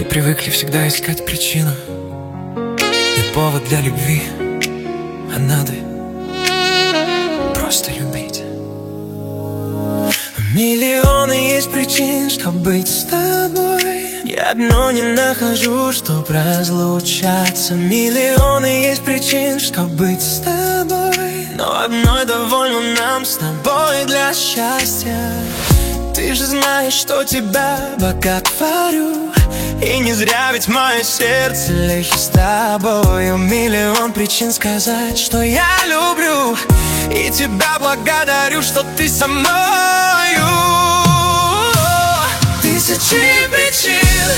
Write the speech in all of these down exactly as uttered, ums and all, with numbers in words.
привыкли всегда искать причину и повод для любви, а надо просто любить. Миллионы есть причин, чтобы быть с тобой. Я одно не нахожу, чтоб разлучаться. Миллионы есть причин, чтобы быть с тобой, но одной довольно нам с тобой для счастья. Ты же знаешь, что тебя боготворю, и не зря ведь мое сердце лечит с тобою. Миллион причин сказать, что я люблю, и тебя благодарю, что ты со мною. Тысячи причин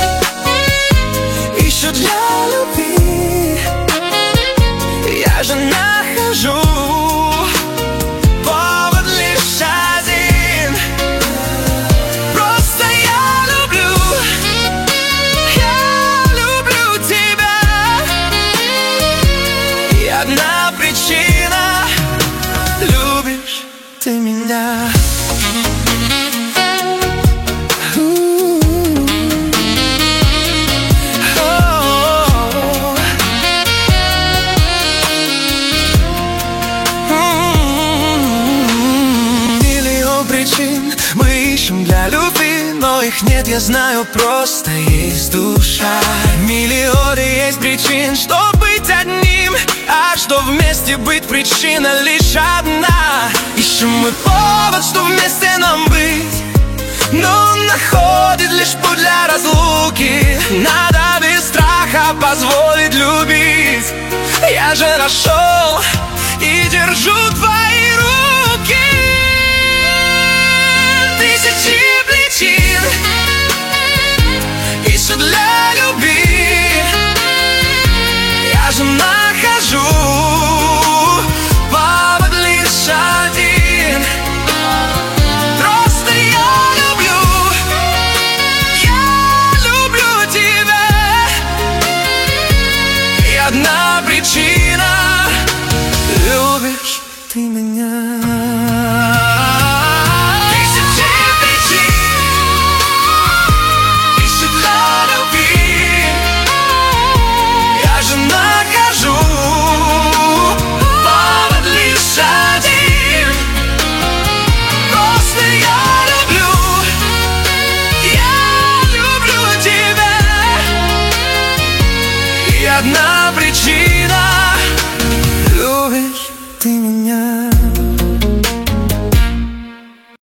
еще для любви, я же нахожу повод лишь один. Просто я люблю, я люблю тебя, и одна причина — любишь ты меня. Мы ищем для любви, но их нет, я знаю, просто есть душа. Миллионы есть причин, чтобы быть одним, а что вместе быть, причина лишь одна. Ищем мы повод, что вместе нам быть, но он находит лишь путь для разлуки. Надо без страха позволить любить. Я же нашел и держу твою